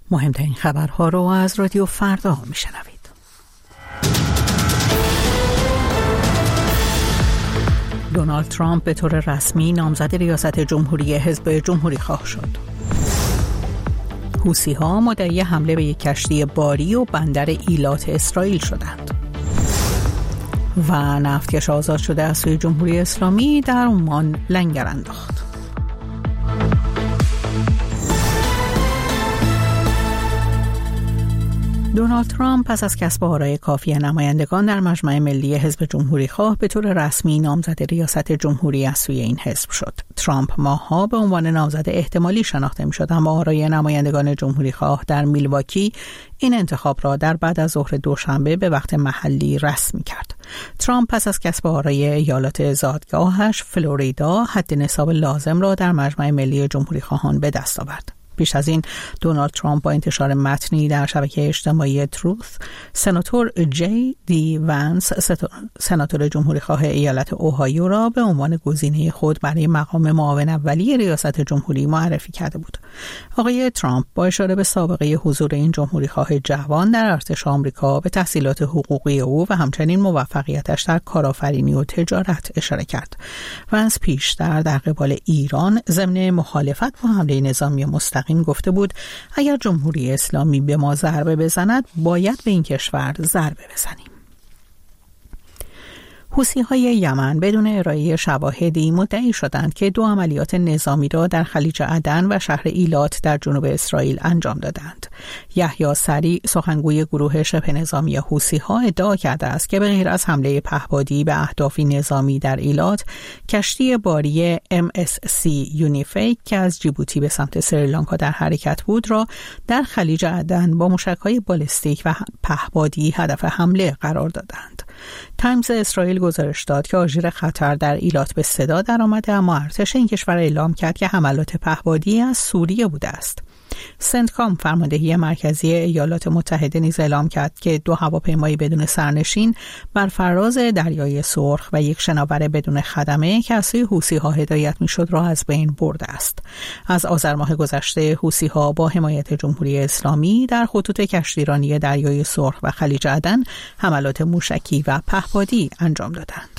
مهمترین خبرها رو از رادیو فردا میشنوید. دونالد ترامپ به طور رسمی نامزد ریاست جمهوری حزب جمهوری خواه شد. حوثی‌ها مدعی حمله به یک کشتی باری و بندر ایلات اسرائیل شدند. و نفتکش آزاد شده از سوی جمهوری اسلامی در عمان لنگر انداخت. دونالد ترامپ پس از کسب آرای کافی نمایندگان در مجمع ملی حزب جمهوری خواه به طور رسمی نامزد ریاست جمهوری از سوی این حزب شد. ترامپ ماه‌ها به عنوان نامزد احتمالی شناخته می‌شد، اما آرای نمایندگان جمهوری خواه در میلواکی این انتخاب را در بعد از ظهر دوشنبه به وقت محلی رسمی کرد. ترامپ پس از کسب آرای ایالات زادگاهش فلوریدا حد نصاب لازم را در مجمع ملی جمهوری خواهان به دست آورد. پیش از این دونالد ترامپ با انتشار متنی در شبکه اجتماعی تروث، سناتور جی دی وانس، سناتور جمهوری خواه ایالت اوهایو را به عنوان گزینه خود برای مقام معاون اولی ریاست جمهوری معرفی کرده بود. آقای ترامپ با اشاره به سابقه حضور این جمهوری خواه جوان در ارتش آمریکا به تحصیلات حقوقی او و همچنین موفقیتش در کارآفرینی و تجارت اشاره کرد. وانس پیشتر در قبال ایران ضمن مخالفت با حمله نظامی مستقیم گفته بود اگر جمهوری اسلامی به ما ضربه بزند باید به این کشور ضربه بزنیم. حوثی‌های یمن بدون ارائه شواهدی مدعی شدند که 2 عملیات نظامی را در خلیج عدن و شهر ایلات در جنوب اسرائیل انجام دادند. یحیی سری، سخنگوی گروه شبه نظامی حوثی‌ها، ادعا کرده است که به غیر از حمله پهپادی به اهدافی نظامی در ایلات، کشتی باری MSC یونیفیک که از جیبوتی به سمت سریلانکا در حرکت بود را در خلیج عدن با موشک‌های بالستیک و پهپادی هدف حمله قرار دادند. تایمز اسرائیل گزارش داد که آژیر خطر در ایلات به صدا درآمده، اما ارتش این کشور اعلام کرد که حملات پهپادی از سوریه بوده است. سنتکام، فرماندهی مرکزی ایالات متحده، نیز اعلام کرد که 2 هواپیمای بدون سرنشین بر فراز دریای سرخ و 1 شناور بدون خدمه که از سوی حوثی‌ها هدایت می‌شد را از بین برده است. از آذر ماه گذشته حوثی‌ها با حمایت جمهوری اسلامی در خطوط کشتیرانی دریای سرخ و خلیج عدن حملات موشکی و پهپادی انجام دادند.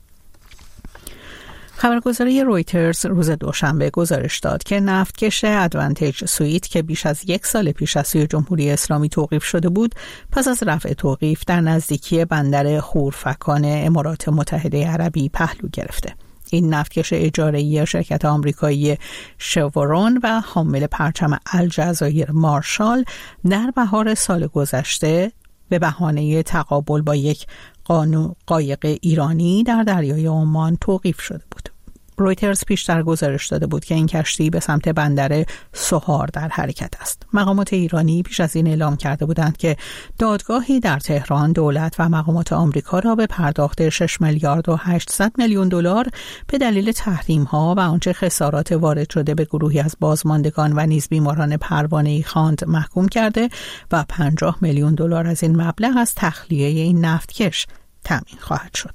خبرگزاری رویترز روز دوشنبه گزارش داد که نفتکش ادوانتیج سویت که بیش از 1 سال پیش از سوی جمهوری اسلامی توقیف شده بود، پس از رفع توقیف در نزدیکی بندر خورفکان امارات متحده عربی پهلو گرفته. این نفتکش اجاره‌ای شرکت آمریکایی شورون و حامل پرچم الجزایر مارشال در بهار سال گذشته به بهانه تقابل با یک قایق ایرانی در دریای عمان توقیف شده بود. رویترز پیشتر گزارش داده بود که این کشتی به سمت بندر سوهار در حرکت است. مقامات ایرانی پیش از این اعلام کرده بودند که دادگاهی در تهران دولت و مقامات آمریکا را به پرداخت 6 میلیارد و 800 میلیون دلار به دلیل تحریم‌ها و آنچه خسارات وارد شده به گروهی از بازماندگان و نیز بیماران پروانه‌ای خواند محکوم کرده و 50 میلیون دلار از این مبلغ از تخلیه این نفتکش تامین خواهد شد.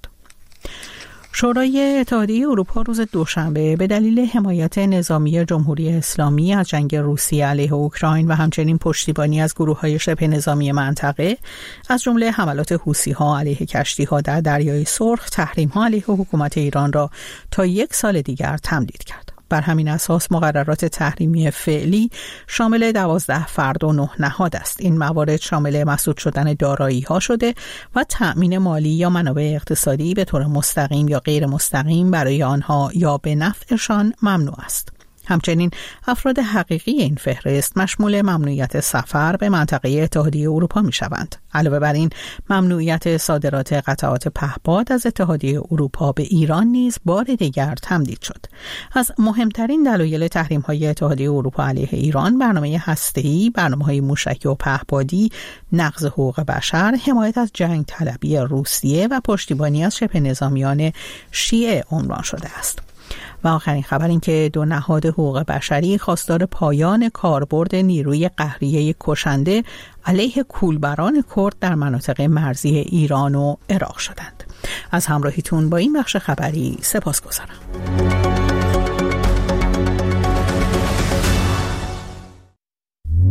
شورای اتحادیه اروپا روز دوشنبه به دلیل حمایت نظامی جمهوری اسلامی از جنگ روسیه علیه اوکراین و همچنین پشتیبانی از گروه‌های شبه نظامی منطقه، از جمله حملات حوثی‌ها علیه کشتی‌ها در دریای سرخ، تحریم‌ها علیه حکومت ایران را تا 1 سال دیگر تمدید کرد. بر همین اساس مقررات تحریمی فعلی شامل 12 فرد و 9 نهاد است. این موارد شامل مسدود شدن دارایی‌ها شده و تأمین مالی یا منابع اقتصادی به طور مستقیم یا غیر مستقیم برای آنها یا به نفعشان ممنوع است. همچنین افراد حقیقی این فهرست مشمول ممنوعیت سفر به منطقه اتحادیه اروپا می شوند. علاوه بر این ممنوعیت صادرات قطعات پهپاد از اتحادیه اروپا به ایران نیز بار دیگر تمدید شد. از مهمترین دلایل تحریم‌های اتحادیه اروپا علیه ایران برنامه هسته‌ای، برنامه‌های موشکی و پهپادی، نقض حقوق بشر، حمایت از جنگ طلبی روسیه و پشتیبانی از شبه نظامیان شیعه عنوان شده است. و آخرین خبر این که 2 نهاد حقوق بشری خواستار پایان کاربرد نیروی قهریه کشنده علیه کولبران کرد در مناطق مرزی ایران و عراق شدند. از همراهیتون با این بخش خبری سپاسگزارم.